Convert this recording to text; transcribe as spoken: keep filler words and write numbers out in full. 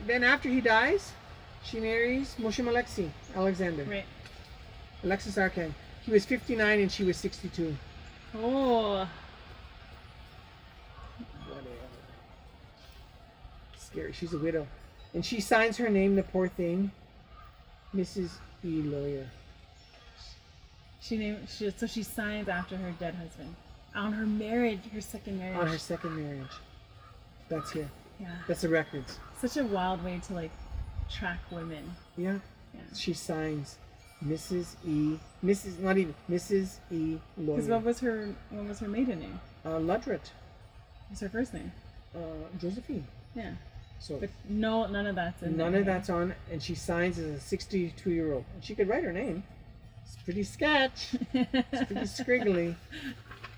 Then after he dies, she marries Moshe Alexei Alexander. Right. Alexis Arkan. He was fifty-nine and she was sixty-two. Oh. Whatever. Scary. She's a widow. And she signs her name, the poor thing, Missus E. Lawyer. She named she so she signs after her dead husband. On her marriage, her second marriage. On her second marriage. That's here. Yeah. That's the records. Such a wild way to like track women. Yeah. Yeah. She signs Missus E. Missus Not even Missus E. Lawyer. Because what was her what was her maiden name? Uh, Ludret. What's her first name? Uh, Josephine. Yeah. So But no, none of that's in none there. of that's on, and she signs as a sixty-two year old. And she could write her name. It's pretty sketch. It's pretty scriggly.